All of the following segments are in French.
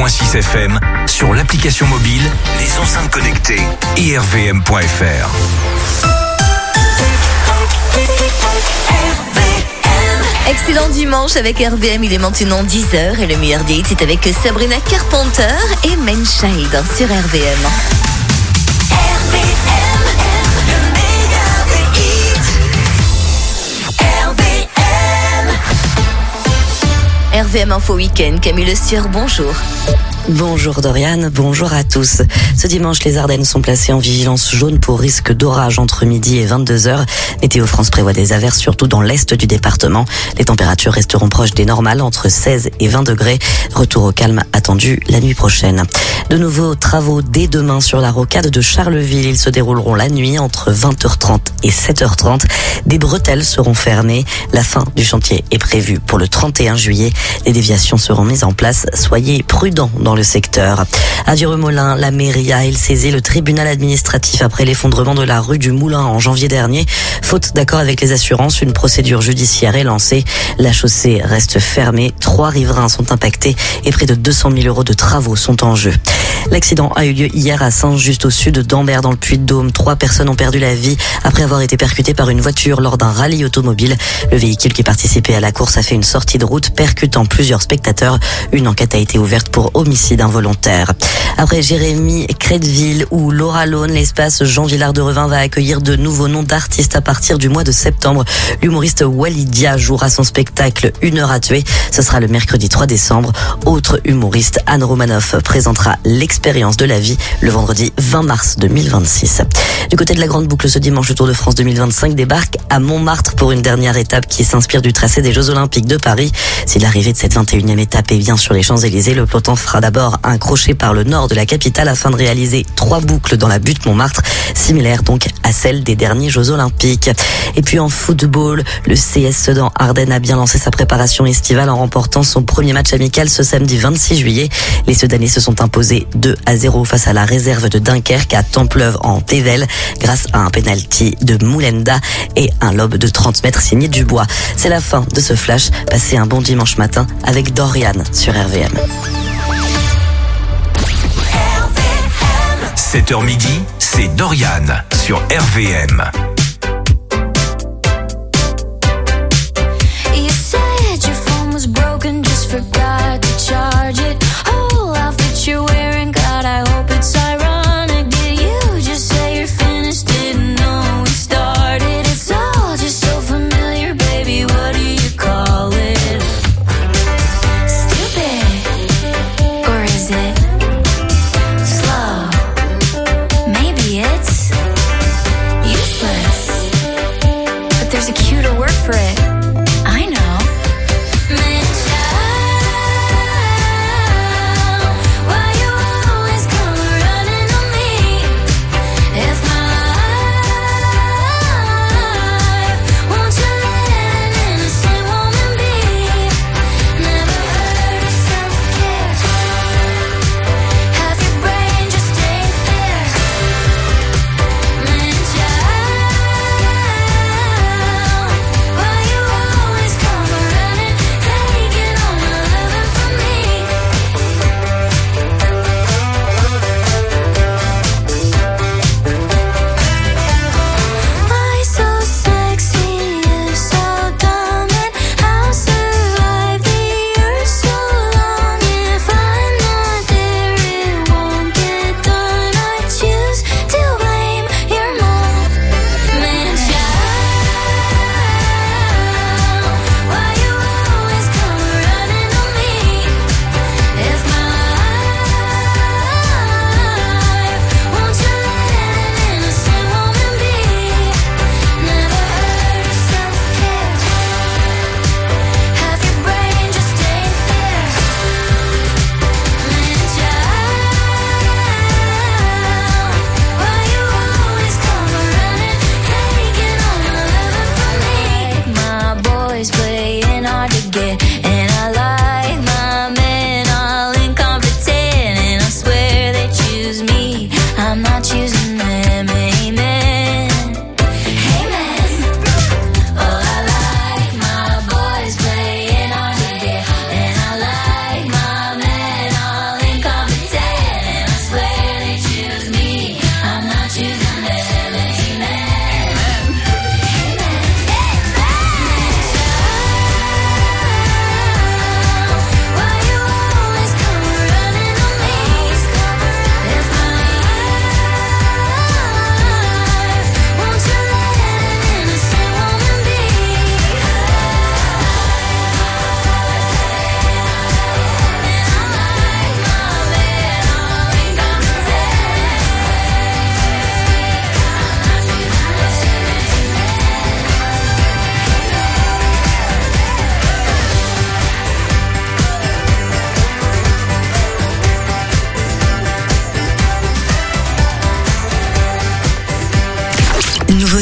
106.6 FM, sur l'application mobile, les enceintes connectées et rvm.fr. Excellent dimanche avec RVM, il est maintenant 10h et le meilleur des hits c'est avec Sabrina Carpenter et Man Child sur RVM. RVM Info Week-end, Camille Le Sieur, bonjour. Bonjour Doriane, bonjour à tous. Ce dimanche, les Ardennes sont placées en vigilance jaune pour risque d'orage entre midi et 22h. Météo France prévoit des averses surtout dans l'est du département. Les températures resteront proches des normales, entre 16 et 20 degrés. Retour au calme attendu la nuit prochaine. De nouveaux travaux dès demain sur la rocade de Charleville. Ils se dérouleront la nuit entre 20h30 et 7h30. Des bretelles seront fermées. La fin du chantier est prévue pour le 31 juillet. Les déviations seront mises en place. Soyez prudents dans le secteur. À Vieux-Remolin, la mairie a saisi le tribunal administratif après l'effondrement de la rue du Moulin en janvier dernier. Faute d'accord avec les assurances, une procédure judiciaire est lancée. La chaussée reste fermée. 3 riverains sont impactés et près de 200 000 euros de travaux sont en jeu. L'accident a eu lieu hier à Saint, juste au sud d'Ambert dans le Puy-de-Dôme. 3 personnes ont perdu la vie après avoir été percutées par une voiture lors d'un rallye automobile. Le véhicule qui participait à la course a fait une sortie de route percutant plusieurs spectateurs. Une enquête a été ouverte pour homicide involontaire. Après Jérémy, Créteville ou Laura Lone, l'espace Jean Villard de Revin va accueillir de nouveaux noms d'artistes à partir du mois de septembre. L'humoriste Walidia jouera son spectacle 1 heure à tuer. Ce sera le mercredi 3 décembre. Autre humoriste, Anne Romanoff présentera l'expérience de la vie le vendredi 20 mars 2026. Du côté de la Grande Boucle, ce dimanche, le Tour de France 2025 débarque à Montmartre pour une dernière étape qui s'inspire du tracé des Jeux Olympiques de Paris. Si l'arrivée de cette 21e étape est bien sur les Champs-Élysées, le peloton fera d'abord un crochet par le nord de la capitale afin de réaliser 3 boucles dans la butte Montmartre, similaire donc à celle des derniers Jeux Olympiques. Et puis en football, le CS Sedan Ardennes a bien lancé sa préparation estivale en remportant son premier match amical ce samedi 26 juillet. Les Sedanais se sont imposés 2-0 face à la réserve de Dunkerque à Templeuve en Pével grâce à un penalty de Moulenda et un lob de 30 mètres signé Dubois. C'est la fin de ce flash. Passez un bon dimanche matin avec Doriane sur RVM. 7h midi, c'est Doriane sur RVM. You said your phone was broken, just forgot to charge it. Whole outfit you're wearing, God, I hope it's ironic. Did you just say you're finished? Didn't know we started. It's all just so familiar, baby. What do you call it? Stupid, or is it slow? Maybe it's useless.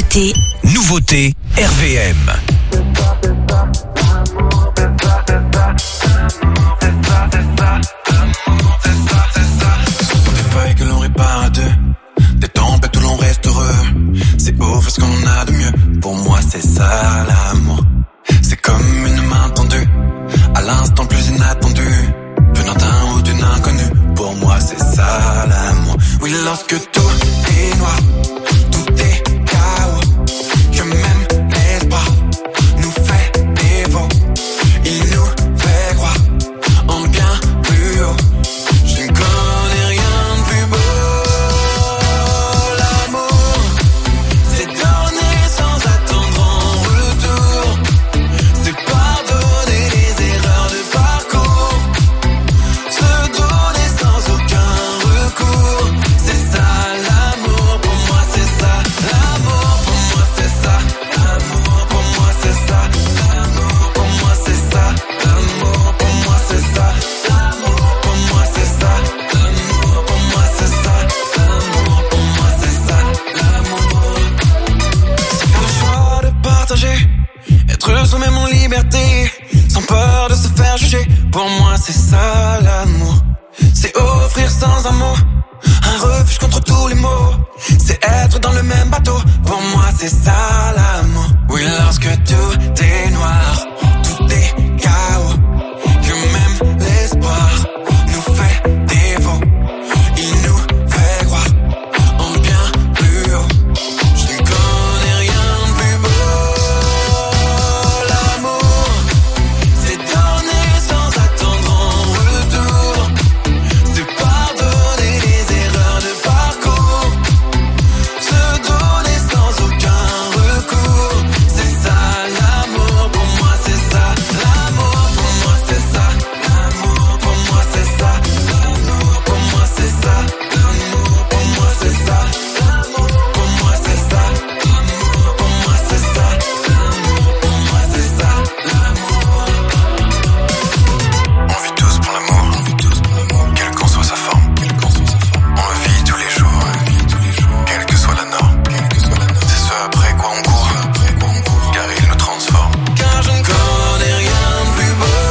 Actualité. Nouveauté RVM. Des feuilles que l'on répare à deux, des tempêtes où l'on reste heureux. C'est offrir ce qu'on a de mieux. Pour moi c'est ça l'amour. C'est comme une main tendue, à l'instant plus inattendu, venant d'un ou d'une inconnue. Pour moi c'est ça l'amour. Oui, lorsque tout est noir, tout est chaos, que même l'espoir nous fait défaut. Il nous fait croire en bien plus haut. Je ne connais rien de plus beau. L'amour, c'est donner sans attendre en retour. C'est pardonner les erreurs de parcours. Se donner sans aucun recours. C'est ça l'amour, pour moi c'est ça. L'amour, pour moi c'est ça. L'amour, pour moi c'est ça. L'amour, pour moi c'est ça. L'amour, pour moi c'est ça. L'amour, pour moi c'est ça. L'amour, pour moi c'est ça. L'amour, pour moi c'est ça. L'amour, c'est faire le choix de partager, être soi-même en liberté, sans peur de se faire juger. Pour moi c'est ça l'amour. C'est offrir sans un mot un refuge contre tous les maux. C'est être dans le même bateau. Pour moi c'est ça l'amour. Oui, lorsque tout est noir, tout est chaos, que même l'espoir nous fait défaut. Il nous fait croire en bien plus haut. Je ne connais rien de plus beau. L'amour, c'est donner sans attendre en retour. C'est pardonner les erreurs de parcours. Se donner sans aucun recours. C'est ça l'amour, pour moi c'est ça. L'amour, pour moi c'est ça. L'amour, pour moi c'est ça. L'amour, pour moi c'est ça. L'amour, pour moi c'est ça. L'amour, pour moi c'est ça. L'amour, pour moi c'est ça. L'amour, pour moi c'est ça. L'amour. On vit tous pour l'amour, quelle qu'en soit sa forme. On le vit tous les jours, quelle que soit la norme. C'est ce après quoi on court, car il nous transforme. Car je ne connais rien de plus beau.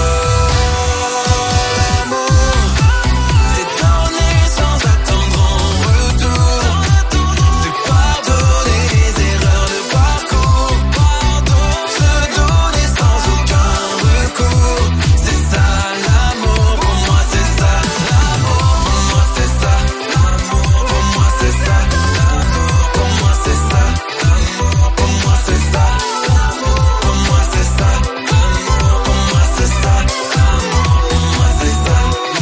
L'amour, c'est donner sans attendre en retour. C'est pardonner les erreurs de parcours. Se donner sans aucun recours. C'est ça l'amour, pour moi c'est ça. L'amour, pour moi c'est ça. L'amour, pour moi c'est ça. L'amour, pour moi c'est ça. L'amour, pour moi c'est ça. L'amour, pour moi c'est ça. L'amour, pour moi c'est ça. L'amour, pour moi c'est ça.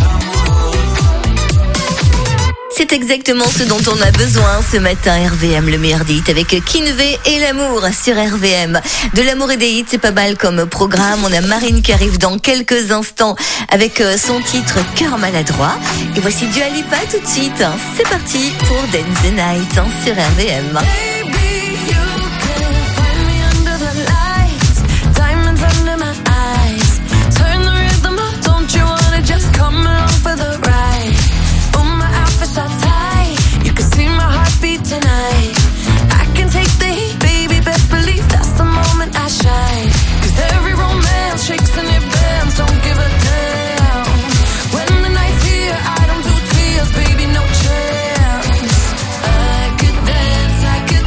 C'est exactement ce dont on a besoin ce matin. RVM, le meilleur des hits avec Kinvé et l'amour sur RVM. De l'amour et des hits, c'est pas mal comme programme. On a Marine qui arrive dans quelques instants avec son titre Cœur maladroit. Et voici Dua Lipa tout de suite. C'est parti pour Dance the Night sur RVM. Baby, you can find me under the lights, diamonds under my eyes. Turn the rhythm up, don't you wanna just come along for the ride? Oh, my outfit's all tight, you can see my heartbeat tonight. I can take the heat, baby, best believe that's the moment I shine. 'Cause every romance shakes and it bends, don't give a damn. When the night's here, I don't do tears, baby, no chance. I could dance, I could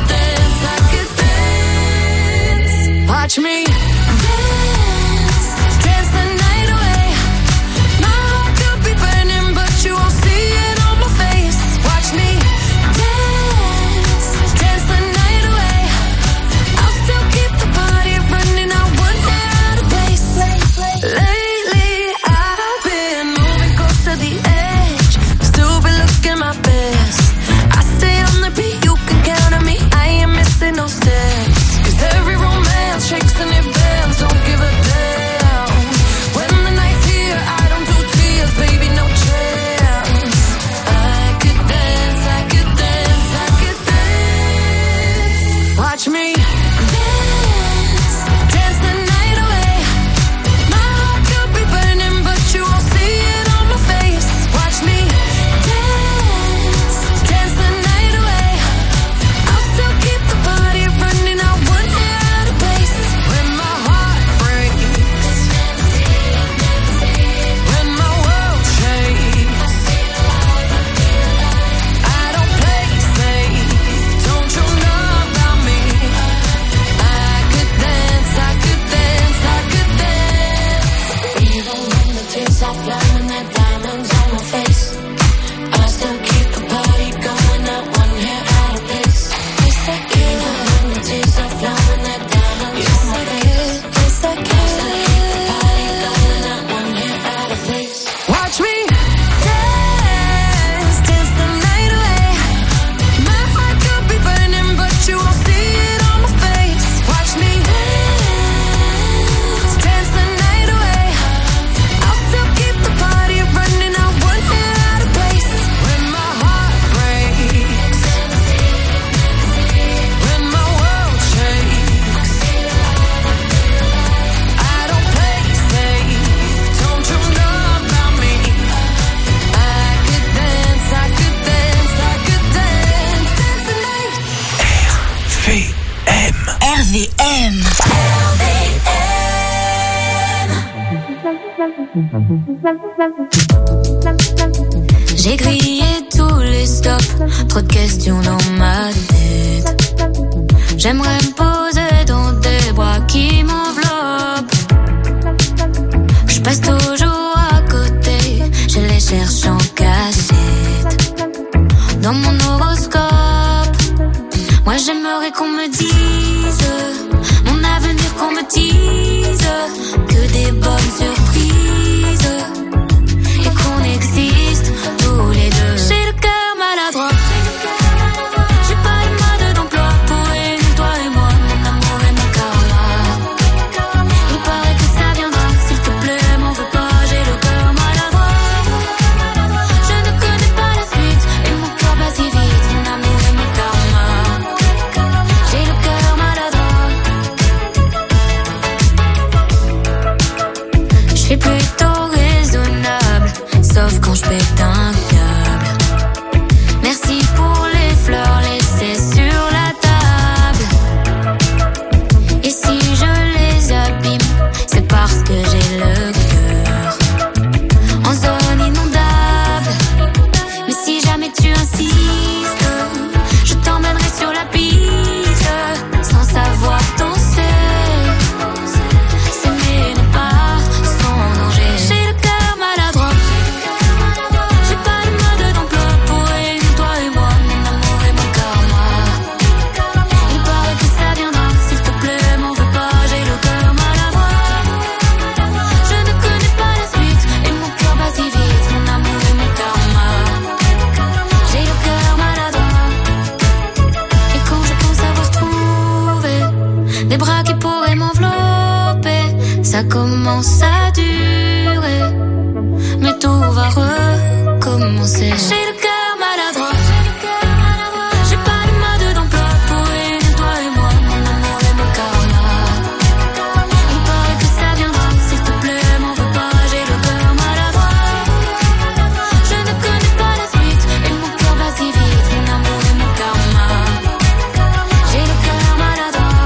RVM. J'ai grillé tous les stops, trop de questions dans ma tête. J'aimerais me poser dans des bras qui m'enveloppent. Je passe toujours à côté, je les cherche en cachette. Dans mon horoscope, moi j'aimerais qu'on me dise mon avenir, qu'on me dise que des bonnes surprises et qu'on existe tous les deux. J'ai le cœur maladroit, j'ai pas de mode d'emploi pour réunir toi et moi, mon amour et mon karma. Il paraît que ça viendra, s'il te plaît, m'en veux pas, j'ai le cœur maladroit. Je ne connais pas la suite et mon cœur bat si vite, mon amour et mon karma. J'ai le cœur maladroit. Je suis plutôt raisonnable, sauf quand je pète un câble. Merci pour les fleurs laissées sur la table. Et si je les abîme, c'est parce que j'ai le cœur en zone inondable. Mais si jamais tu insistes, je t'emmènerai sur la piste, sans savoir danser. S'aimer n'est pas sans danger. J'ai le cœur maladroit, j'ai pas de mode d'emploi pour réunir toi et moi, mon amour et mon karma. Il paraît que ça viendra, s'il te plaît, m'en veux pas, j'ai le cœur maladroit. Je ne connais pas la suite et mon cœur bat si vite, mon amour et mon karma. J'ai le cœur maladroit. Et quand je pense avoir trouvé des bras qui pourraient m'envelopper, ça commence à durer, mais tout va recommencer. J'ai le cœur maladroit, j'ai pas de mode d'emploi pour réunir toi et moi, mon amour et mon karma. Il paraît que ça viendra, s'il te plaît, m'en veux pas, j'ai le cœur maladroit. Je ne connais pas la suite et mon cœur bat si vite, mon amour et mon karma. J'ai le cœur maladroit.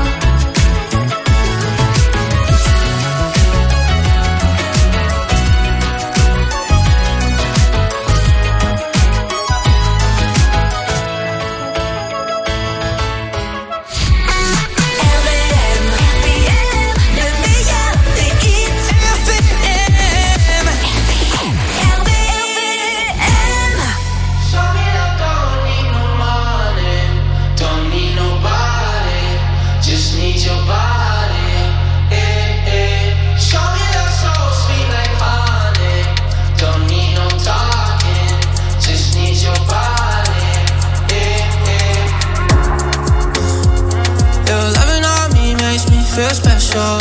Your loving on me makes me feel special.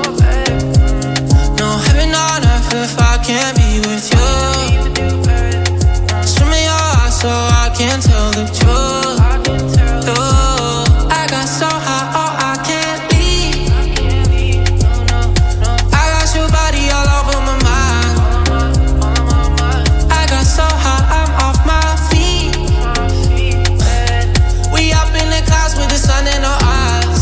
No heaven on earth if I can't be with you. Swim in your eyes so I can tell the truth. Ooh, I got so high, oh I can't leave. I got your body all over my mind. I got so high, I'm off my feet. We up in the clouds with the sun in our eyes.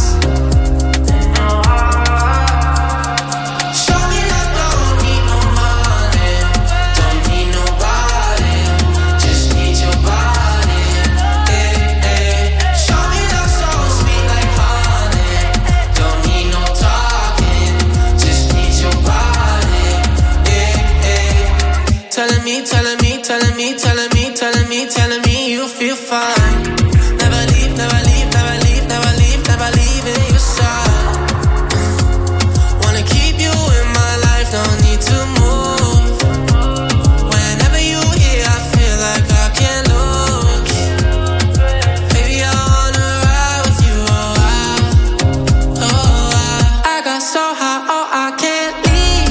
Show me that don't need no money, don't need nobody, just need your body. Eh, eh. Show me that soul sweet like honey, don't need no talking, just need your body. Eh, eh. Telling me, telling me, telling me, telling me, telling me, telling me you feel fine. Never leave, never leave, never leave, never leave, never leave in your side. Wanna keep you in my life, don't need to move. Whenever you here, I feel like I can't lose. Baby, I wanna ride with you, I got so high, oh I can't leave.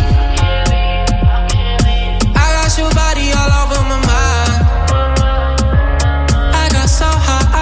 I got your body all over my mind. I got so high,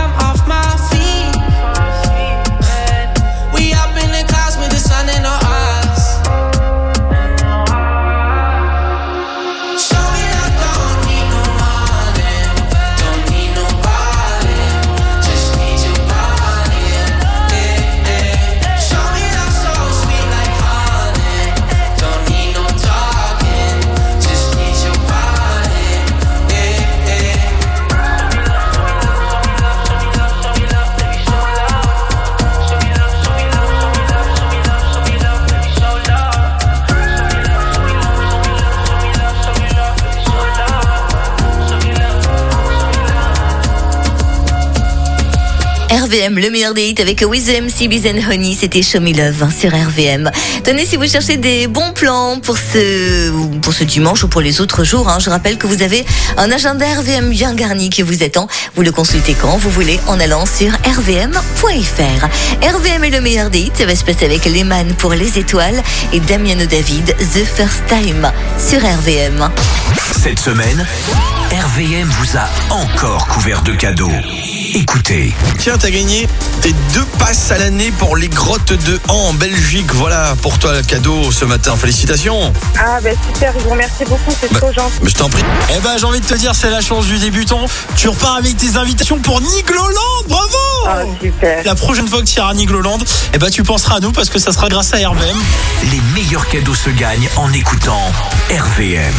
RVM, le meilleur des hits avec With the MC, Biz and Honey, c'était Show Me Love sur RVM. Tenez, si vous cherchez des bons plans pour ce dimanche ou pour les autres jours, je rappelle que vous avez un agenda RVM bien garni qui vous attend. Vous le consultez quand vous voulez en allant sur rvm.fr. RVM est le meilleur des hits, ça va se passer avec Lehman pour Les Étoiles et Damiano David, The First Time sur RVM. Cette semaine, RVM vous a encore couvert de cadeaux. Écoutez. Tiens, t'as gagné tes 2 passes à l'année pour les grottes de Han en Belgique. Voilà, pour toi le cadeau ce matin. Félicitations. Ah super, je vous remercie beaucoup, c'est trop gentil. Mais je t'en prie. J'ai envie de te dire, c'est la chance du débutant. Tu repars avec tes invitations pour Nigloland, bravo. Ah super. La prochaine fois que tu iras à Nigloland, tu penseras à nous parce que ça sera grâce à RVM. Les meilleurs cadeaux se gagnent en écoutant RVM.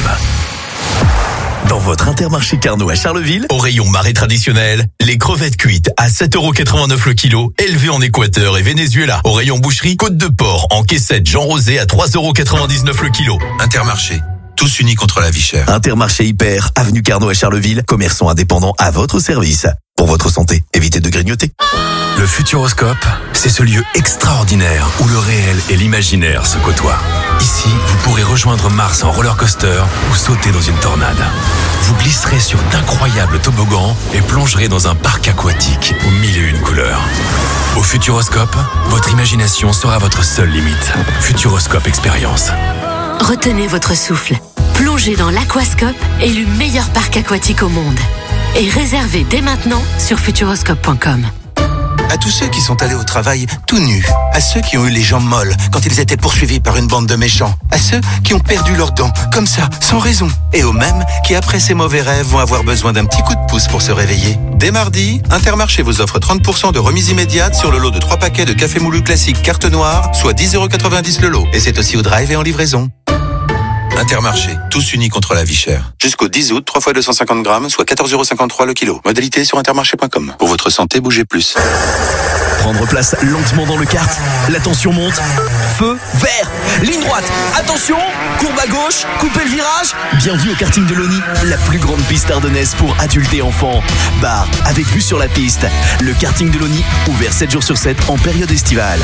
Dans votre Intermarché Carnot à Charleville, au rayon marée traditionnel, les crevettes cuites à 7,89€ le kilo, élevées en Équateur et Venezuela. Au rayon boucherie, côte de porc en caissette Jean Rosé à 3,99€ le kilo. Intermarché, tous unis contre la vie chère. Intermarché Hyper, avenue Carnot à Charleville, commerçants indépendants à votre service. Pour votre santé, évitez de grignoter. Le Futuroscope, c'est ce lieu extraordinaire où le réel et l'imaginaire se côtoient. Ici, vous pourrez rejoindre Mars en roller coaster ou sauter dans une tornade. Vous glisserez sur d'incroyables toboggans et plongerez dans un parc aquatique aux 1001 couleurs. Au Futuroscope, votre imagination sera votre seule limite. Futuroscope Expérience. Retenez votre souffle. Plongez dans l'Aquascope, élu meilleur parc aquatique au monde. Et réservez dès maintenant sur futuroscope.com. À tous ceux qui sont allés au travail tout nus, à ceux qui ont eu les jambes molles quand ils étaient poursuivis par une bande de méchants, à ceux qui ont perdu leurs dents, comme ça, sans raison, et aux mêmes qui, après ces mauvais rêves, vont avoir besoin d'un petit coup de pouce pour se réveiller. Dès mardi, Intermarché vous offre 30% de remise immédiate sur le lot de 3 paquets de café moulu classique carte noire, soit 10,90€ le lot. Et c'est aussi au drive et en livraison. Intermarché, tous unis contre la vie chère. Jusqu'au 10 août, 3 fois 250 grammes, soit 14,53€ le kilo. Modalité sur intermarché.com. Pour votre santé, bougez plus. Prendre place lentement dans le kart. La tension monte. Feu vert. Ligne droite. Attention. Courbe à gauche. Coupez le virage. Bienvenue au karting de l'ONI, la plus grande piste ardennaise pour adultes et enfants. Bar avec vue sur la piste. Le karting de l'ONI, ouvert 7 jours sur 7 en période estivale.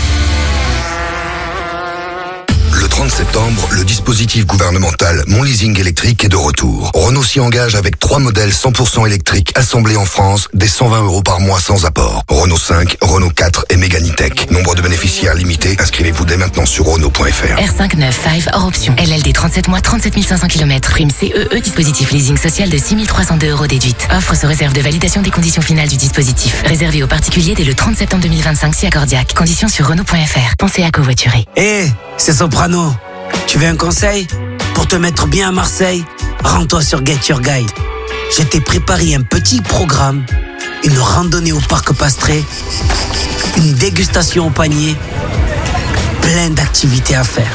Le 30 septembre, le dispositif gouvernemental Mon Leasing électrique est de retour. Renault s'y engage avec 3 modèles 100% électriques assemblés en France, dès 120€ par mois sans apport. Renault 5, Renault 4 et Mégane E-Tech. Nombre de bénéficiaires limité. Inscrivez-vous dès maintenant sur Renault.fr. R595 hors option. LLD 37 mois, 37 500 km. Prime CEE, dispositif leasing social de 6 302€ déduite. Offre sous réserve de validation des conditions finales du dispositif. Réservé aux particuliers dès le 30 septembre 2025 si accordiaque. Conditions sur Renault.fr. Pensez à covoiturer. C'est Soprano. Tu veux un conseil? Pour te mettre bien à Marseille, rends-toi sur Get Your Guide. Je t'ai préparé un petit programme, une randonnée au parc Pastré, une dégustation au panier, plein d'activités à faire.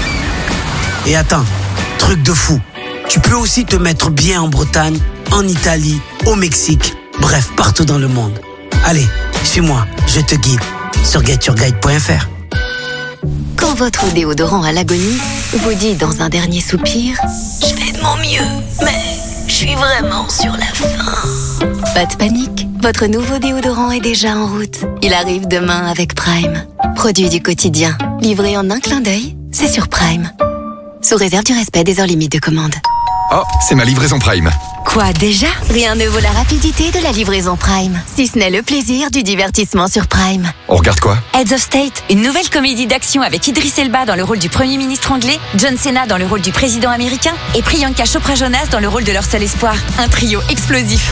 Et attends, truc de fou, tu peux aussi te mettre bien en Bretagne, en Italie, au Mexique, bref, partout dans le monde. Allez, suis-moi, je te guide sur getyourguide.fr. Quand votre déodorant à l'agonie vous dit dans un dernier soupir « Je fais de mon mieux, mais je suis vraiment sur la fin ». Pas de panique, votre nouveau déodorant est déjà en route. Il arrive demain avec Prime. Produit du quotidien, livré en un clin d'œil, c'est sur Prime. Sous réserve du respect des heures limites de commande. Oh, c'est ma livraison Prime. Quoi déjà? Rien ne vaut la rapidité de la livraison Prime. Si ce n'est le plaisir du divertissement sur Prime. On regarde quoi? Heads of State, une nouvelle comédie d'action avec Idris Elba dans le rôle du Premier ministre anglais, John Cena dans le rôle du président américain et Priyanka Chopra Jonas dans le rôle de leur seul espoir. Un trio explosif.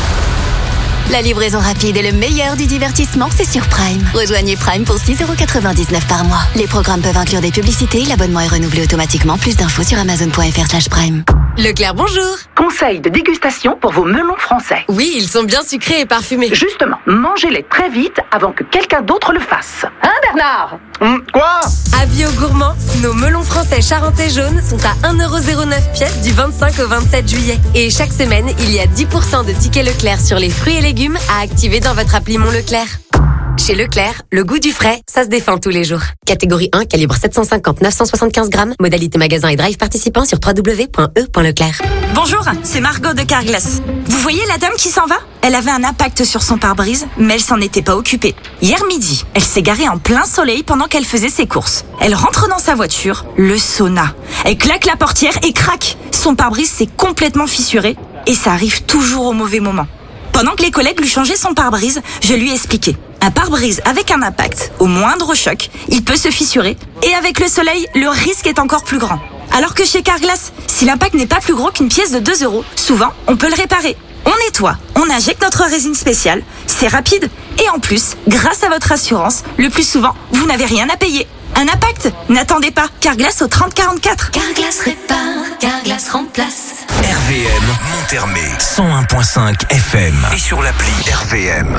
La livraison rapide et le meilleur du divertissement, c'est sur Prime. Rejoignez Prime pour 6,99€ par mois. Les programmes peuvent inclure des publicités, l'abonnement est renouvelé automatiquement. Plus d'infos sur amazon.fr/prime. Leclerc, bonjour. Conseil de dégustation pour vos melons français. Oui, ils sont bien sucrés et parfumés. Justement, mangez-les très vite avant que quelqu'un d'autre le fasse. Hein, Bernard? Quoi? Avis aux gourmands, nos melons français charentais jaunes sont à 1,09€ pièce du 25 au 27 juillet. Et chaque semaine, il y a 10% de tickets Leclerc sur les fruits et légumes à activer dans votre appli Mon Leclerc. Chez Chez Leclerc, le goût du frais, ça se défend tous les jours. Catégorie 1, calibre 750-975 grammes. Modalité magasin et drive participant sur www.e.leclerc. Bonjour, c'est Margot de Carglass. Vous voyez la dame qui s'en va ? Elle avait un impact sur son pare-brise, mais elle s'en était pas occupée. Hier midi, elle s'est garée en plein soleil pendant qu'elle faisait ses courses. Elle rentre dans sa voiture, le sauna. Elle claque la portière et craque. Son pare-brise s'est complètement fissuré et ça arrive toujours au mauvais moment. Pendant que les collègues lui changeaient son pare-brise, je lui ai expliqué. Un pare-brise avec un impact, au moindre choc, il peut se fissurer. Et avec le soleil, le risque est encore plus grand. Alors que chez Carglass, si l'impact n'est pas plus gros qu'une pièce de 2 €, souvent, on peut le réparer. On nettoie, on injecte notre résine spéciale, c'est rapide. Et en plus, grâce à votre assurance, le plus souvent, vous n'avez rien à payer. Un impact ? N'attendez pas, Carglass au 3044. Carglass répare, Carglass remplace. RVM Montermé 101.5 FM et sur l'appli RVM.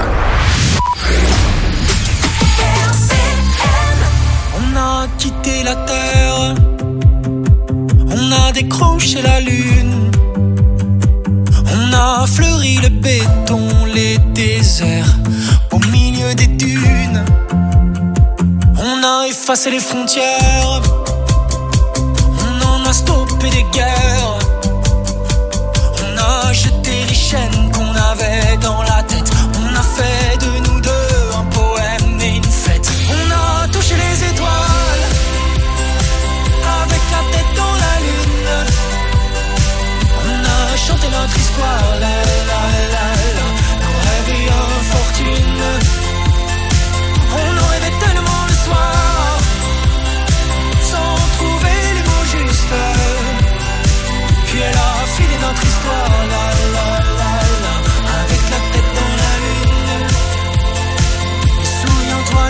On a quitté la terre, on a décroché la lune, on a fleuri le béton, les déserts au milieu des dunes. On a effacé les frontières, on en a stoppé des guerres, on a jeté les chaînes qu'on avait dans la tête, on a fait de nous deux un poème et une fête. On a touché les étoiles, avec la tête dans la lune, on a chanté notre histoire, la la la la, nos rêves et infortunes. On en rêvait tellement le soir, sans trouver les mots justes. Puis elle a filé notre histoire, la la la la, avec la tête dans la lune. Et souviens-toi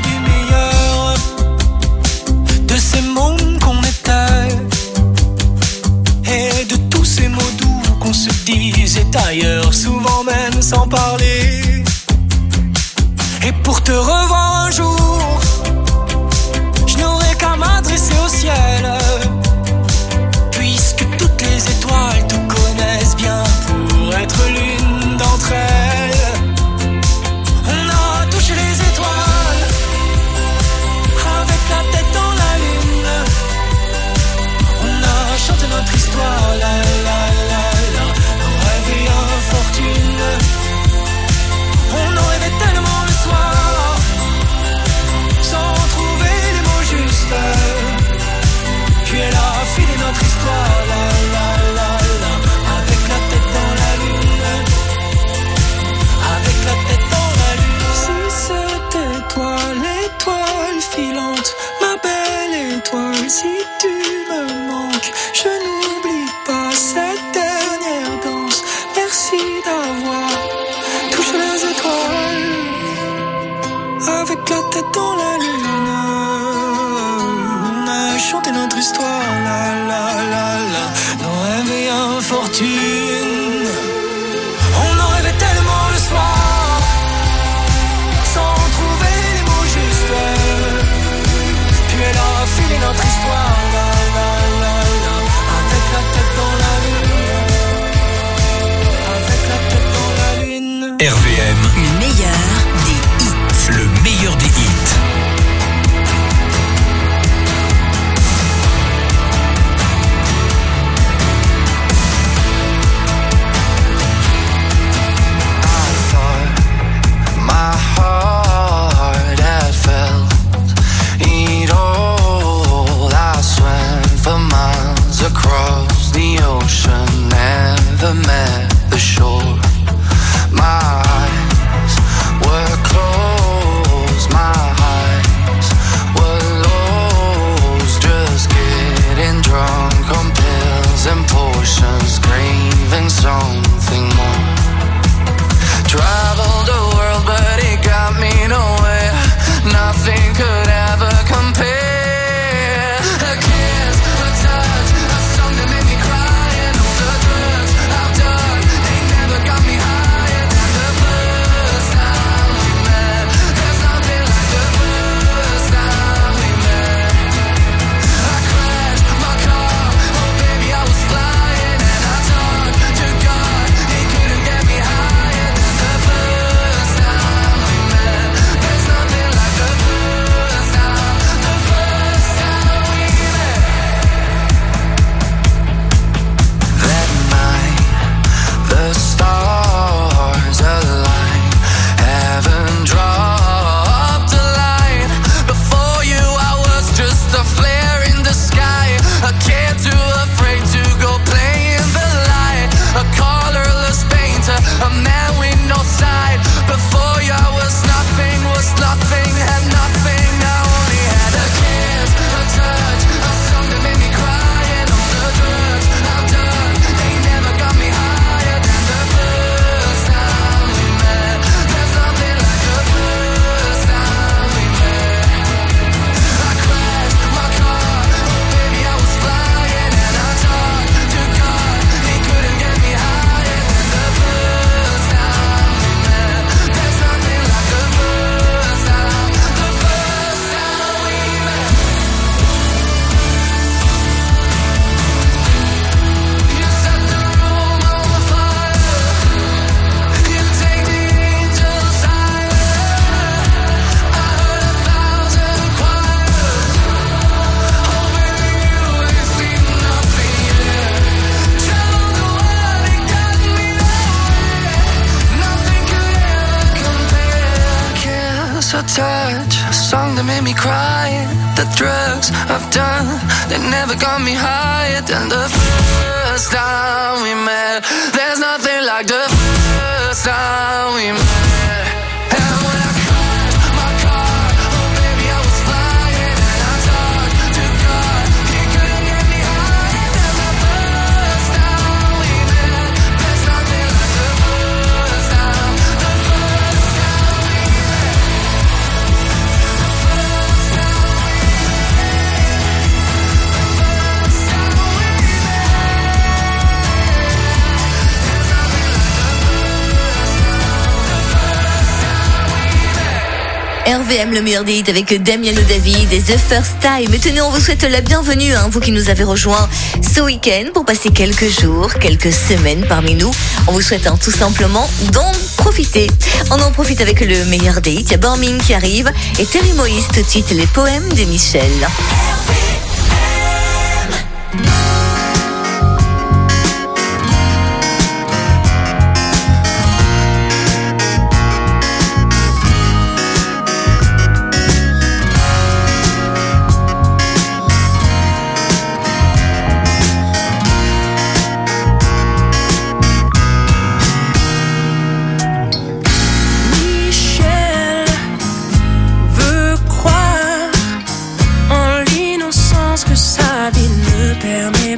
du meilleur, de ces mômes qu'on était, et de tous ces mots doux qu'on se disait ailleurs, souvent même sans parler. Et pour te revoir un jour, je n'aurai qu'à m'adresser au ciel, puisque toutes les étoiles te connaissent bien pour être l'une d'entre elles. On a touché les étoiles, avec la tête dans la lune, on a chanté notre histoire, la la la la, nos rêves et infortunes. On en rêvait tellement le soir, sans trouver les mots justes. Puis elle a filé notre histoire, la la la la, avec la tête dans la lune, avec la tête dans la lune. Si c'était toi l'étoile filante, ma belle étoile, si tu me manques, je n'oublie pas cette dernière danse. Merci d'avoir touché les étoiles, avec la tête dans la lune. On a chanté notre histoire, la la la la, nos rêves et infortunes. On en rêvait tellement le soir, sans trouver les mots justes. Puis elle a filé notre histoire, la la la la, avec la tête dans la lune, avec la tête dans la lune. RVM, Le meilleur des hits. le meilleur des hits. My heart had felt it all. I swam for miles across the ocean, never met the shore. My eyes your touch, a song that made me cry. The drugs I've done, they never got me higher than the first time we met. There's nothing like the first time we met. And when I crashed my car, oh baby I was flying. And I talked to God, he couldn't get me higher than the first time we met. There's nothing like the first time, the first time we met. RVM, le meilleur des hits avec Damiano David et The First Time. Et tenez, on vous souhaite la bienvenue, vous qui nous avez rejoints ce week-end pour passer quelques jours, quelques semaines parmi nous. On vous souhaite tout simplement d'en profiter. On en profite avec le meilleur des hits. Il y a Borming qui arrive et Terry Moïse tout de suite, les poèmes de Michel. Que sa vie ne permet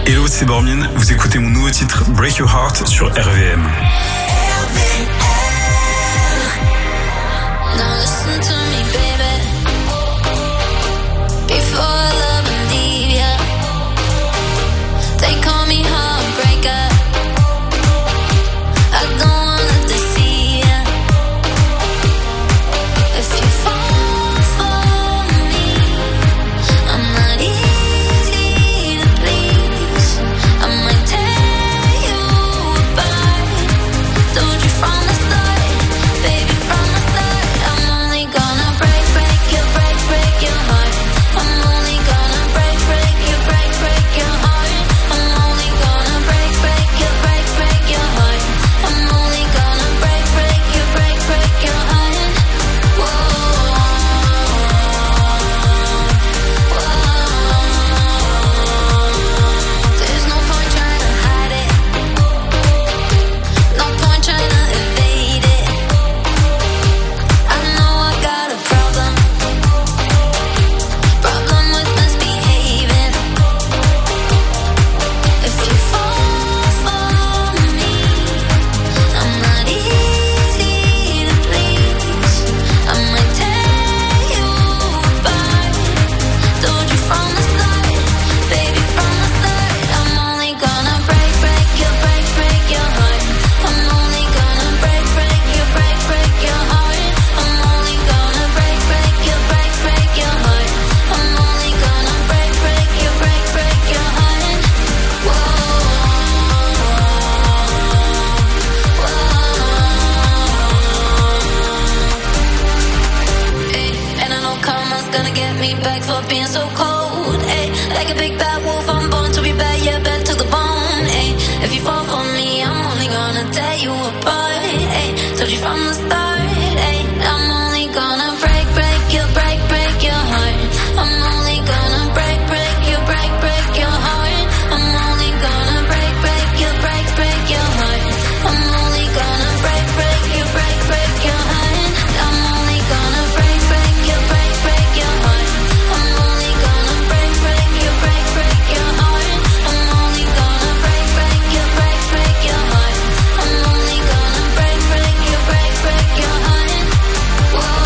Hello, c'est Bormin. Vous écoutez mon nouveau titre Break Your Heart sur RVM. Now listen to me, baby. Before I love and leave ya, they call me heartbreaker. I don't wanna deceive ya. If you fall for me, I'm not easy to please. I might tear you apart. Told you from the start, baby, from the start. I'm only gonna break your heart. I'm only gonna break your heart. I'm only gonna break your heart. I'm only gonna break your heart. Whoa, there's no point trying to hide it. No point trying to evade it. I know I got a problem with misbehaving. If you fall for me, I'm not easy to please. I might tear you apart. Told you from the start, baby, from the start. I'm only gonna break your heart. I'm only gonna break your heart. I'm only gonna break your heart. I'm only gonna break your heart. Whoa, and I know karma's gonna get me back for being so cold. Ay, like a big bad wolf, I'm born to be bad, yeah, bad to the bone. Ay, if you fall for me, I'm only gonna tear you apart. Ay, told you from the start. Ay, I'm only gonna break your heart. I'm only gonna break your heart. I'm only gonna break your heart. I'm only gonna break your heart. I'm only gonna break your heart. I'm only gonna break your heart. I'm only gonna break your heart. I'm only gonna break your heart. Whoa,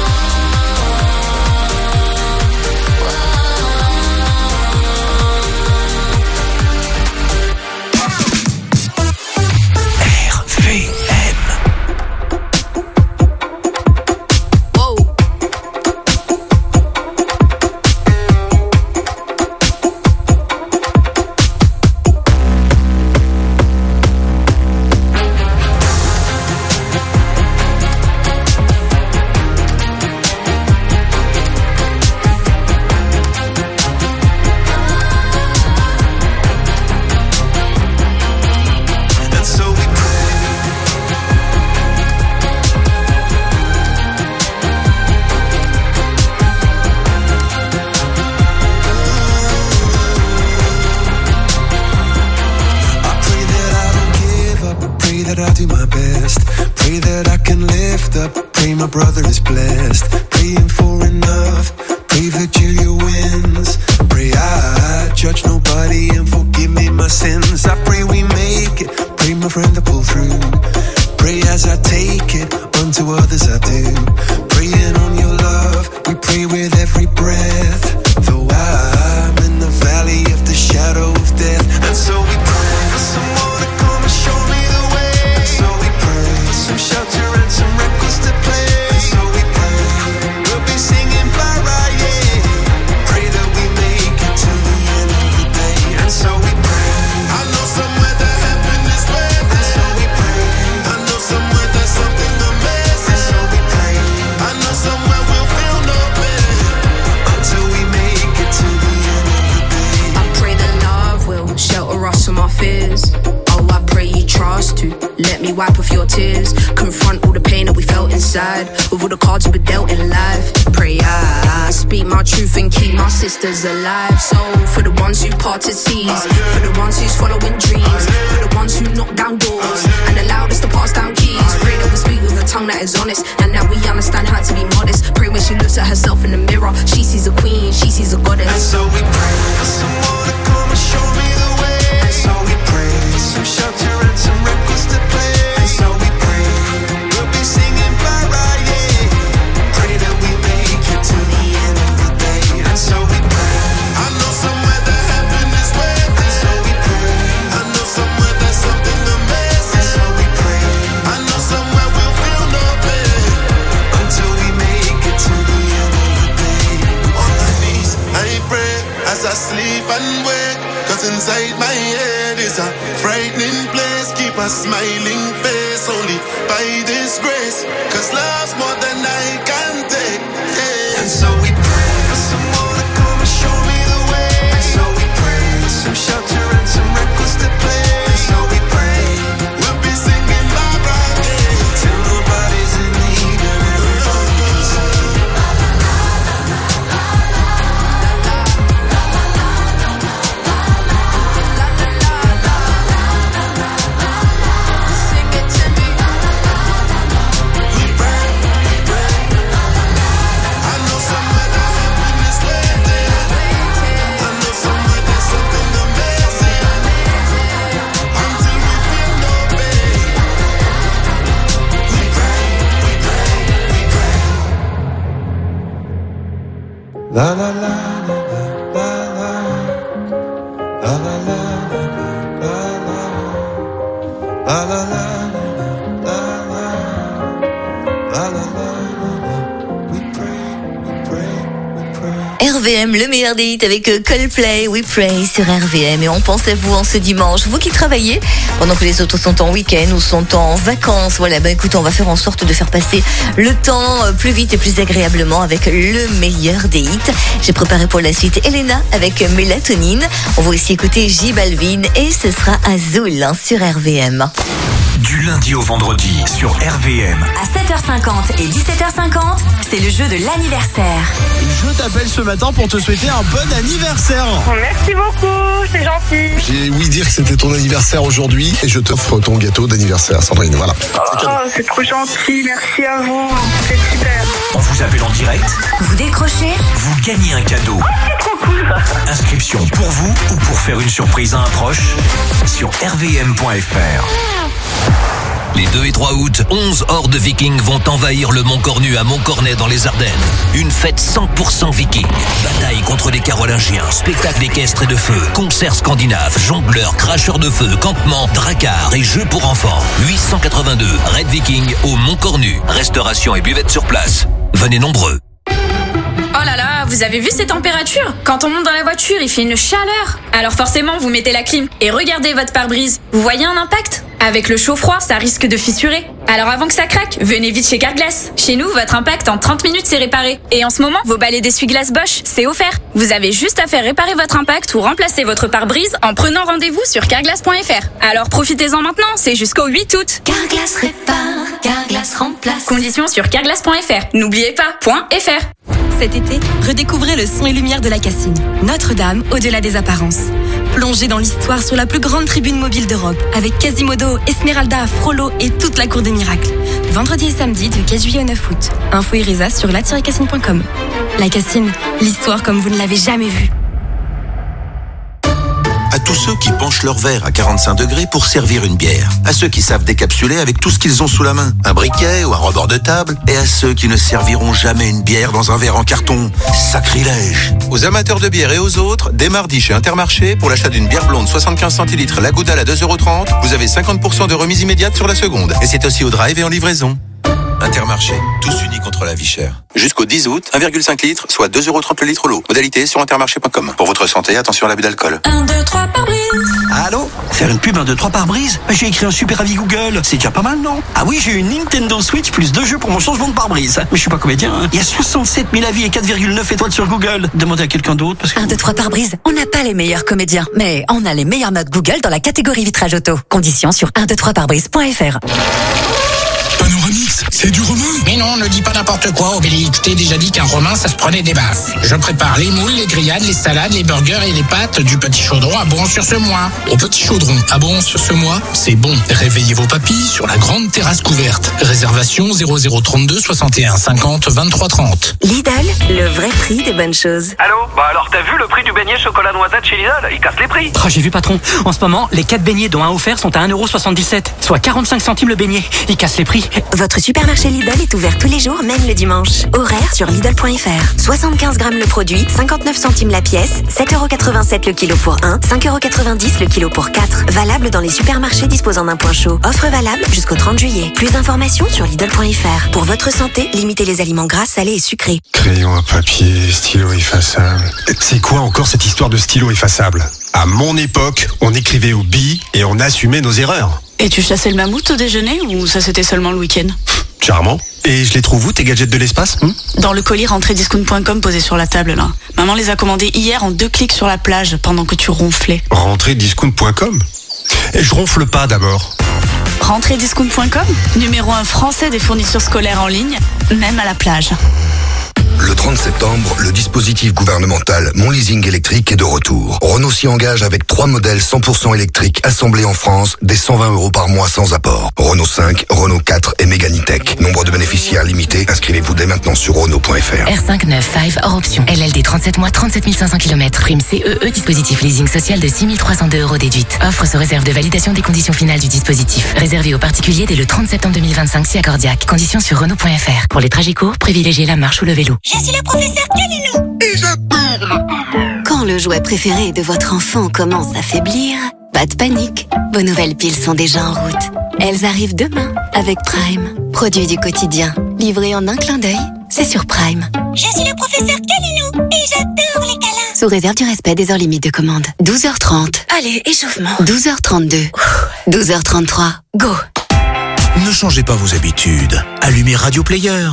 and so we pray that I don't give up. Pray that I do my best. Pray that I can lift up. Pray my brother is blessed. Praying for enough. Pray Virgilia wins. Pray I judge nobody and forgive me my sins. I pray we make it. Pray my friend to pull through. Pray as I take it. Unto others I do. Praying on your love. We pray with every breath. Though I'm in the valley of the shadow of death. And so we pray for someone to come and show me the way. And so we pray for some shelter and some records to play. And so we pray we'll be singing bye right, yeah. Pray that we make it to the end of the day. And so we pray. I know somewhere that heaven is waiting. And so we pray. I know somewhere there's something amazing. And so we pray. I know somewhere we'll feel no pain until we make it to the end of the day. I pray that love will shelter us from our fears. Oh, I pray you trust to let me wipe off your tears. Confront all the pain that we felt inside with all the cards we were dealt in life. Pray I speak my truth and keep my sisters alive. So for the ones who parted seas, for the ones who's following dreams, for the ones who knock down doors and allowed us to pass down keys. Pray that we speak with a tongue that is honest and that we understand how to be modest. Pray when she looks at herself in the mirror, she sees a queen, she sees a goddess. And so we pray for someone to come and show me the way. inside my head is a frightening place. Keep a smiling face only by this grace. Cause love's more than I can take. Yeah. And so we pray for someone to come and show me the way. And so we pray for some shelter and some records to play. And so we pray we'll be singing Barbara Day till nobody's in need and everybody can sing. La la la la la la la la la la la la RVM, le meilleur des hits avec Coldplay, We Pray sur RVM. Et on pense à vous en ce dimanche, vous qui travaillez pendant que les autres sont en week-end ou sont en vacances. Voilà, écoute, on va faire en sorte de faire passer le temps plus vite et plus agréablement avec le meilleur des hits. J'ai préparé pour la suite Elena avec Mélatonine. On va aussi écouter J Balvin et ce sera Azul sur RVM. Du lundi au vendredi sur RVM. À 7h50 et 17h50, c'est le jeu de l'anniversaire. Je t'appelle ce matin pour te souhaiter un bon anniversaire. Merci beaucoup, c'est gentil. J'ai ouï dire que c'était ton anniversaire aujourd'hui et je t'offre ton gâteau d'anniversaire, Sandrine. Voilà. Oh, c'est trop gentil, merci à vous. C'est super. On vous appelle en direct. Vous décrochez, vous gagnez un cadeau. Oh, c'est trop cool. Inscription pour vous ou pour faire une surprise à un proche sur rvm.fr. Les 2 et 3 août, 11 hordes vikings vont envahir le Mont Cornu à Montcornet dans les Ardennes. Une fête 100% viking. Bataille contre les Carolingiens, spectacle équestre et de feu, concerts scandinaves, jongleurs, cracheurs de feu, campements, dracars et jeux pour enfants. 882 Red Viking au Mont Cornu. Restauration et buvette sur place. Venez nombreux. Oh là là, vous avez vu ces températures? Quand on monte dans la voiture, il fait une chaleur. Alors forcément, vous mettez la clim et regardez votre pare-brise. Vous voyez un impact? Avec le chaud-froid, ça risque de fissurer. Alors avant que ça craque, venez vite chez Carglass. Chez nous, votre impact en 30 minutes c'est réparé. Et en ce moment, vos balais d'essuie-glace Bosch, c'est offert. Vous avez juste à faire réparer votre impact ou remplacer votre pare-brise en prenant rendez-vous sur carglass.fr. Alors profitez-en maintenant, c'est jusqu'au 8 août. Carglass répare, Carglass remplace. Conditions sur carglass.fr. N'oubliez pas, .fr. Cet été, redécouvrez le son et lumière de la Cassine. Notre-Dame, au-delà des apparences. Plongez dans l'histoire sur la plus grande tribune mobile d'Europe, avec Quasimodo, Esmeralda, Frollo et toute la cour des miracles. Vendredi et samedi du 15 juillet au 9 août. Info Irisa sur la-cassine.com. La Cassine, l'histoire comme vous ne l'avez jamais vue. À tous ceux qui penchent leur verre à 45 degrés pour servir une bière. À ceux qui savent décapsuler avec tout ce qu'ils ont sous la main. Un briquet ou un rebord de table. Et à ceux qui ne serviront jamais une bière dans un verre en carton. Sacrilège. Aux amateurs de bière et aux autres, dès mardi chez Intermarché, pour l'achat d'une bière blonde 75 centilitres, la Goudal à 2,30 €, vous avez 50% de remise immédiate sur la seconde. Et c'est aussi au drive et en livraison. Intermarché, tous unis contre la vie chère. Jusqu'au 10 août, 1,5 litre, soit 2,30 € le litre l'eau. Modalité sur intermarché.com. Pour votre santé, attention à l'abus d'alcool. 1, 2, 3 par brise. Allô? Faire une pub 1, 2, 3 par brise? J'ai écrit un super avis Google. C'est déjà pas mal, non? Ah oui, j'ai eu une Nintendo Switch plus 2 jeux pour mon changement de pare-brise. Mais je suis pas comédien, hein. Il y a 67 000 avis et 4,9 étoiles sur Google. Demandez à quelqu'un d'autre parce que... 1, 2, 3 par brise. On n'a pas les meilleurs comédiens, mais on a les meilleures notes Google dans la catégorie vitrage auto. Conditions sur 123parbrise.fr. Panoramix, c'est du romain. Mais non, ne dis pas n'importe quoi, Obélix. Je t'ai déjà dit qu'un romain, ça se prenait des baffes. Je prépare les moules, les grillades, les salades, les burgers et les pâtes du petit chaudron à Bon-sur-ce-Mois. Au petit chaudron à Bon-sur-ce-Mois, c'est bon. Réveillez vos papilles sur la grande terrasse couverte. Réservation 0032 61 50 23 30. Lidl, le vrai prix des bonnes choses. Allô? Bah alors t'as vu le prix du beignet chocolat noisette chez Lidl? Il casse les prix. J'ai vu patron. En ce moment, les 4 beignets dont un offert sont à 1,77 €, soit 45 centimes le beignet. Il casse les prix. Votre super supermarché Lidl est ouvert tous les jours, même le dimanche. Horaire sur Lidl.fr. 75 grammes le produit, 59 centimes la pièce, 7,87€ le kilo pour 1, 5,90€ le kilo pour 4. Valable dans les supermarchés disposant d'un point chaud. Offre valable jusqu'au 30 juillet. Plus d'informations sur Lidl.fr. Pour votre santé, limitez les aliments gras, salés et sucrés. Crayon à papier, stylo effaçable. C'est quoi encore cette histoire de stylo effaçable? À mon époque, on écrivait au bi et on assumait nos erreurs. Et tu chassais le mammouth au déjeuner ou ça c'était seulement le week-end? Charmant. Et je les trouve où, tes gadgets de l'espace? Dans le colis rentrediscount.com posé sur la table là. Maman les a commandés hier en 2 clics sur la plage pendant que tu ronflais. Rentrediscount.com? Et je ronfle pas d'abord. Rentrediscount.com, numéro 1 français des fournitures scolaires en ligne, même à la plage. Le 30 septembre, le dispositif gouvernemental Mon Leasing électrique est de retour. Renault s'y engage avec 3 modèles 100% électriques assemblés en France, dès 120 € par mois sans apport. Renault 5, Renault 4 et Mégane E-Tech. Nombre de bénéficiaires limité. Inscrivez-vous dès maintenant sur Renault.fr. R595 hors option. LLD 37 mois, 37 500 km. Prime CEE, dispositif leasing social de 6 302 € déduite. Offre sous réserve de validation des conditions finales du dispositif. Réservé aux particuliers dès le 30 septembre 2025 si accordiaque. Conditions sur Renault.fr. Pour les trajets courts, privilégiez la marche ou le vélo. Je suis le professeur Calino. Et j'adore. Quand le jouet préféré de votre enfant commence à faiblir, pas de panique. Vos nouvelles piles sont déjà en route. Elles arrivent demain avec Prime. Produit du quotidien. Livré en un clin d'œil, c'est sur Prime. Je suis le professeur Calino et j'adore les câlins. Sous réserve du respect des heures limites de commande. 12h30. Allez, échauffement. 12h32. 12h33. Go. Ne changez pas vos habitudes. Allumez Radio Player.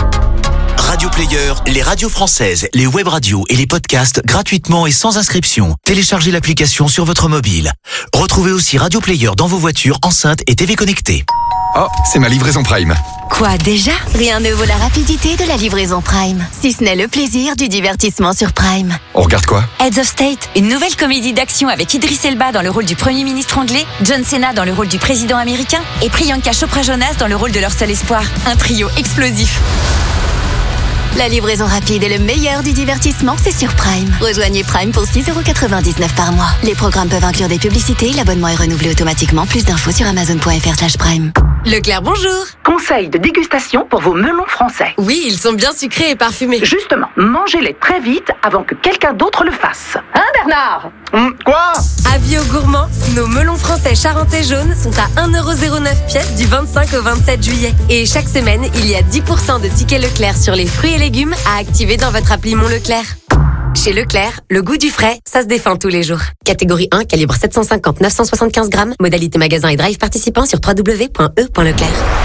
Radio Player, les radios françaises, les web radios et les podcasts gratuitement et sans inscription. Téléchargez l'application sur votre mobile. Retrouvez aussi Radio Player dans vos voitures, enceintes et TV connectées. Oh, c'est ma livraison Prime. Quoi déjà? Rien ne vaut la rapidité de la livraison Prime. Si ce n'est le plaisir du divertissement sur Prime. On regarde quoi? Heads of State, une nouvelle comédie d'action avec Idris Elba dans le rôle du Premier ministre anglais, John Cena dans le rôle du président américain et Priyanka Chopra Jonas dans le rôle de leur seul espoir. Un trio explosif. La livraison rapide et le meilleur du divertissement, c'est sur Prime. Rejoignez Prime pour 6,99€ par mois. Les programmes peuvent inclure des publicités, l'abonnement est renouvelé automatiquement. Plus d'infos sur amazon.fr/prime. Leclerc, bonjour. Conseil de dégustation pour vos melons français. Oui, ils sont bien sucrés et parfumés. Justement, mangez-les très vite avant que quelqu'un d'autre le fasse. Hein, Bernard? Quoi? Avis aux gourmands, nos melons français charentais jaunes sont à 1,09€ pièce du 25 au 27 juillet. Et chaque semaine, il y a 10% de tickets Leclerc sur les fruits et légumes à activer dans votre appli Mon Leclerc. Chez Leclerc, le goût du frais, ça se défend tous les jours. Catégorie 1, calibre 750-975 grammes. Modalité magasin et drive participant sur www.e.leclerc.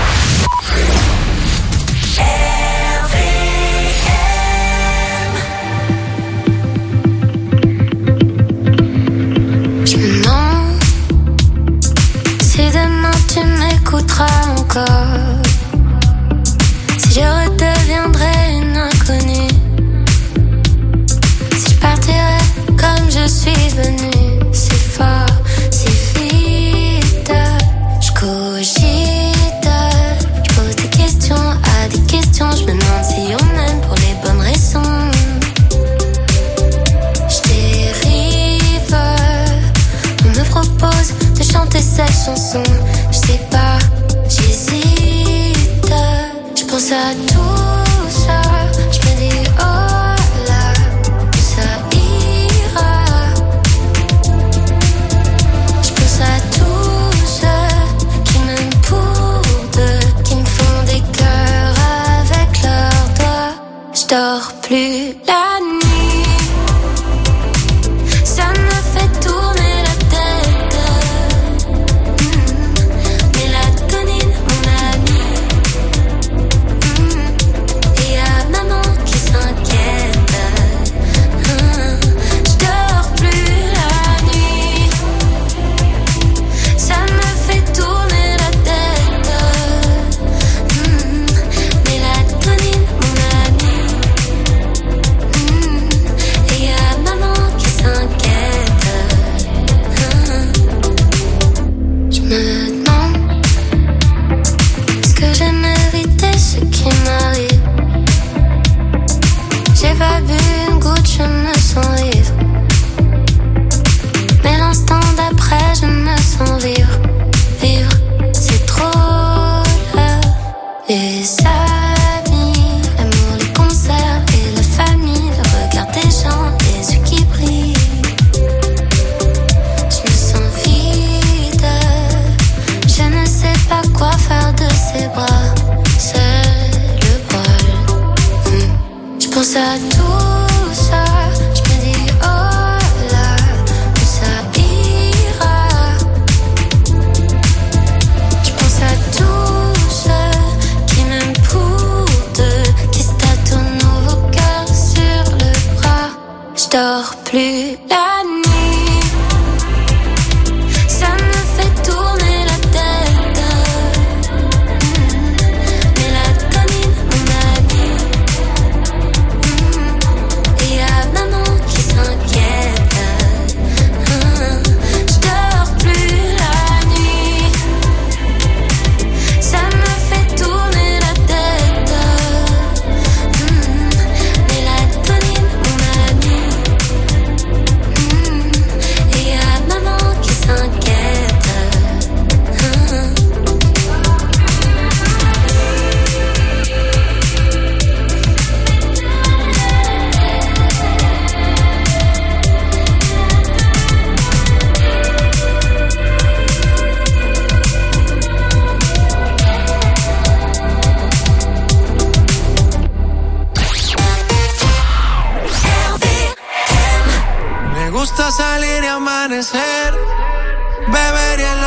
Je me demande si demain tu m'écouteras encore, si je redeviendrai une inconnue, si je partirai comme je suis venue, si fort, si vite. Je cogite, je pose des questions à des questions. Je me demande si on m'aime pour les bonnes raisons. Je dérive, on me propose de chanter cette chanson. Je sais pas, j'hésite. Je pense à tout ça, je me dis oh là, ça ira. Je pense à tous ceux qui m'aiment pour deux, qui me font des cœurs avec leurs doigts. Je dors plus la nuit, ça me fait tourner la tête. Mélatonine, mon ami. Et y'a maman qui s'inquiète. Je dors plus la nuit, ça me fait tourner la tête. Mélatonine, mon ami.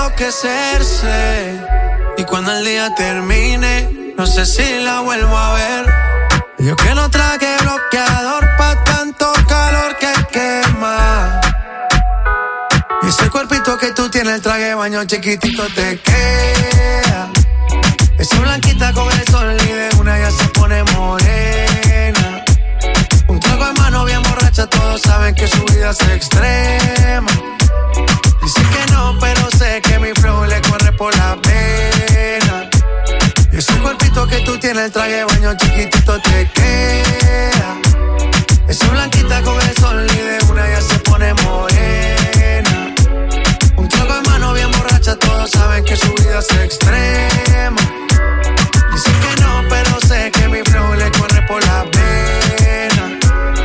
enloquecerse. Y cuando el día termine, no sé si la vuelvo a ver. Yo que no traje bloqueador pa' tanto calor que quema. Y ese cuerpito que tú tienes, el traje de baño chiquitito te queda. Esa blanquita con el sol y de una ya se pone morena. Un trago en mano bien borracha, todos saben que su vida es extrema. Dice que no, pero sé que mi flow le corre por la pena. Y ese cuerpito que tú tienes, el traje de baño chiquitito te queda. Esa blanquita con el sol y de una ya se pone morena. Un trago en mano bien borracha, todos saben que su vida es extrema. Dice que no, pero sé que mi flow le corre por la pena.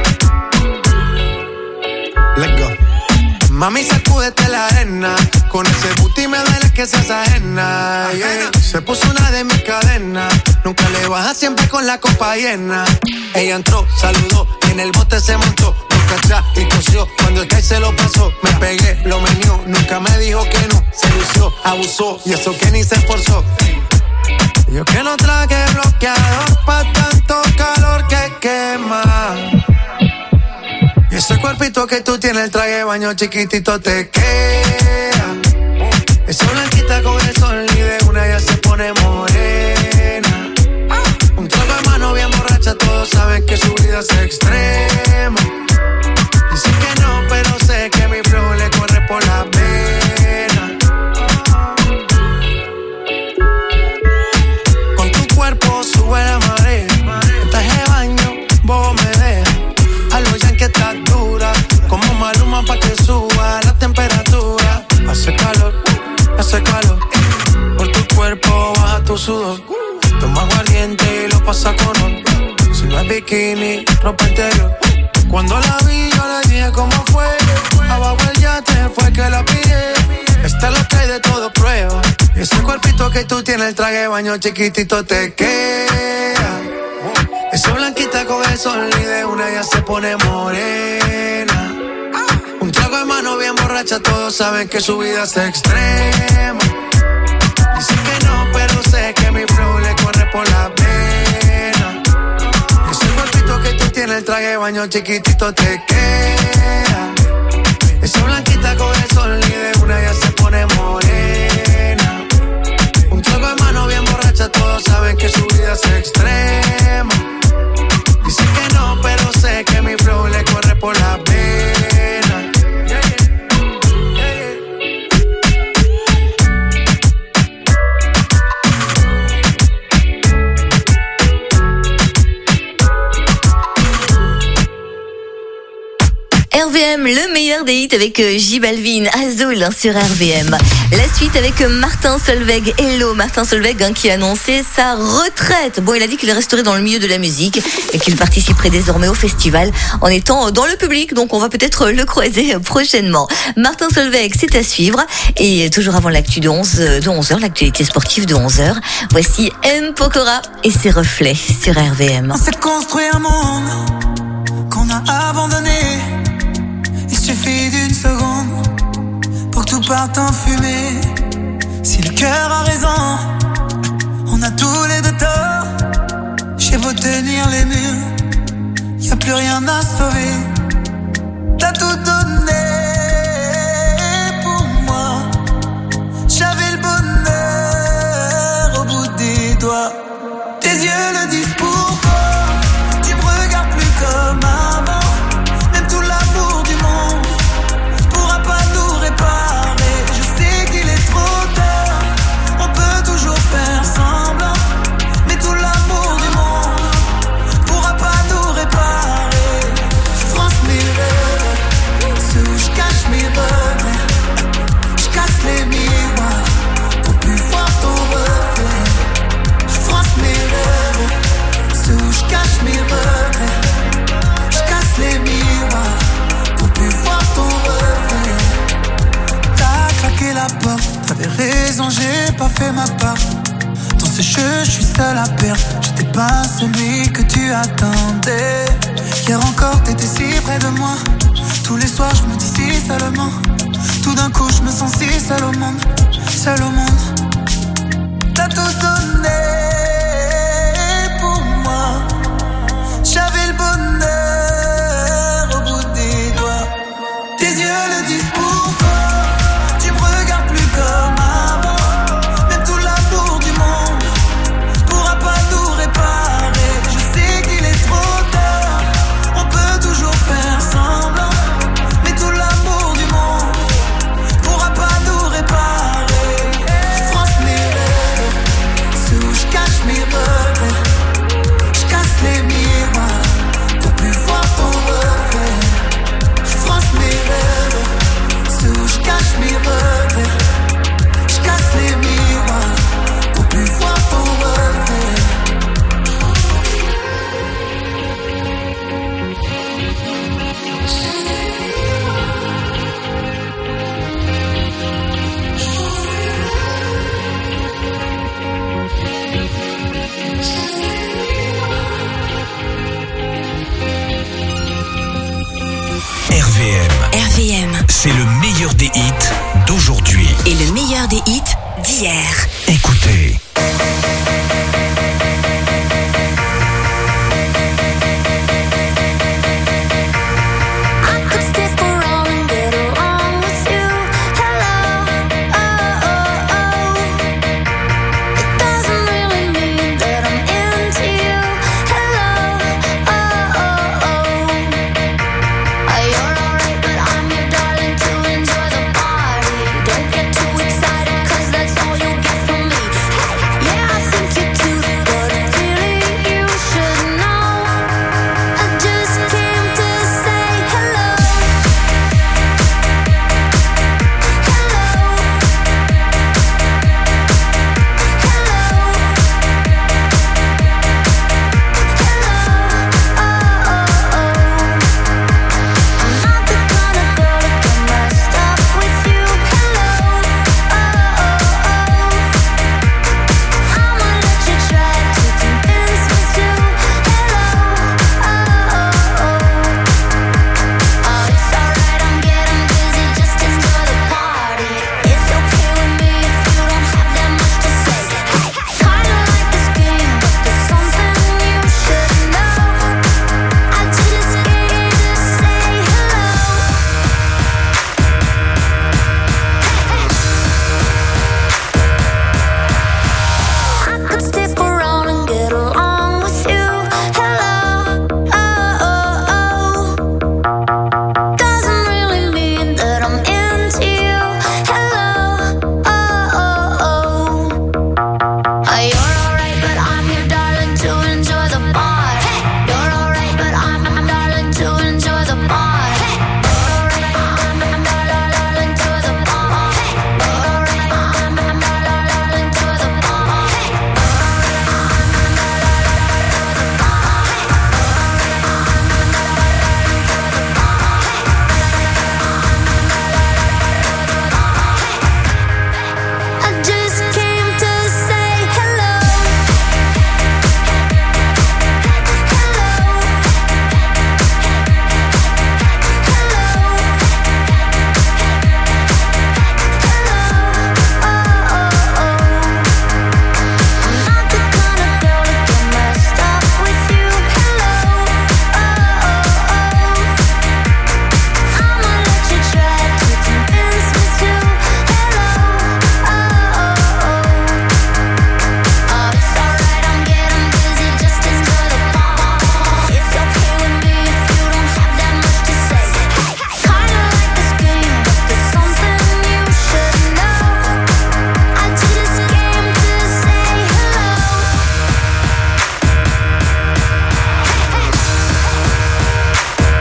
Let's go. Mami, sacúdete la arena. Con ese booty me duele que seas ajena, yeah. Se puso una de mis cadenas. Nunca le baja, siempre con la copa llena. Ella entró, saludó, en el bote se montó. Nunca atrás y cosió, cuando el que se lo pasó. Me pegué, lo menió, nunca me dijo que no. Se lució, abusó, y eso que ni se esforzó. Yo que no traje bloqueador pa' tanto calor que quema. Y ese cuerpito que tú tienes, el traje de baño chiquitito te queda. Esa blanquita con el sol y de una ya se pone morena. Un trago de mano bien borracha, todos saben que su vida es extrema. Dice que no, pero sé que mi flow le corre por la pena. Con tu cuerpo sube la marea. El traje de baño, vos me dejas. A los yankees estás dura, como Maluma pa' que suba la temperatura. Hace calor, por tu cuerpo baja tu sudor. Toma aguardiente y lo pasa con ron. Si no es bikini, ropa interior. Cuando la vi yo le dije cómo fue. Abajo el yate fue que la pillé. Esta es lo que hay de todo prueba. Y ese cuerpito que tú tienes, el traje de baño chiquitito te queda. Esa blanquita con el sol y de una ya se pone morena. Un trago de mano bien borracha, todos saben que su vida es extrema. Dice que no, pero sé que mi flow le corre por la pena. Ese cuerpito que tú tienes, el traje de baño chiquitito te queda. Esa blanquita con el sol y de una ya se pone morena. Un trago de mano bien borracha, todos saben que su vida es extrema. Dice que no, pero sé que mi flow le corre por la pena. RVM, le meilleur des hits avec J Balvin, Azul sur RVM. La suite avec Martin Solveig. Hello, Martin Solveig qui a annoncé sa retraite. Bon, il a dit qu'il resterait dans le milieu de la musique et qu'il participerait désormais au festival en étant dans le public. Donc on va peut-être le croiser prochainement. Martin Solveig, c'est à suivre. Et toujours avant l'actu de 11h, l'actualité sportive de 11h, voici M. Pokora et ses reflets sur RVM. On s'est construit un monde qu'on a abandonné. Il suffit d'une seconde pour que tout parte en fumée. Si le cœur a raison, on a tous les deux tort. J'ai beau tenir les murs, y'a plus rien à sauver. T'as tout donné pour moi. J'avais le bonheur au bout des doigts. Tes yeux le disent pourquoi. Tu me regardes plus comme avant. Même tout l'amour du monde pourra pas nous réparer. Je sais qu'il est trop tard. On peut toujours faire semblant. Mais tout l'amour du monde pourra pas nous réparer. Je France mes rêves, ceux où je cache mes regrets. Je casse les miroirs pour plus voir ton reflet. Je France mes rêves, ceux où je cache mes regrets. Je casse les miroirs pour plus voir ton reflet. T'as claqué la porte, t'avais raison, j'ai pas fait ma part. Dans ce jeu, je suis seul à perdre. J'étais pas celui que tu attendais. Hier encore, t'étais si près de moi. Tous les soirs, je me dis si seulement. Tout d'un coup, je me sens si seul au monde. seul au monde. T'as tout donné pour moi. J'avais le bonheur au bout des doigts. Tes yeux le disent pourquoi. Tu me regardes plus comme avant. Même tout l'amour du monde pourra pas tout réparer. Je sais qu'il est trop tard. On peut toujours faire semblant. Mais tout l'amour du monde pourra pas tout réparer. Je fronce mes rêves, sous je cache mes regrets. Je casse les miroirs pour plus voir ton reflet. Je fronce mes rêves, sous je cache mes regrets. Je casse les miroirs pour plus voir ton reflet. RVM, c'est le meilleur des hits d'aujourd'hui. Et le meilleur des hits d'hier. Écoutez.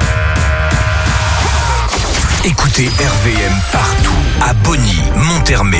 Écoutez RVM partout, à Bonny, Montermé,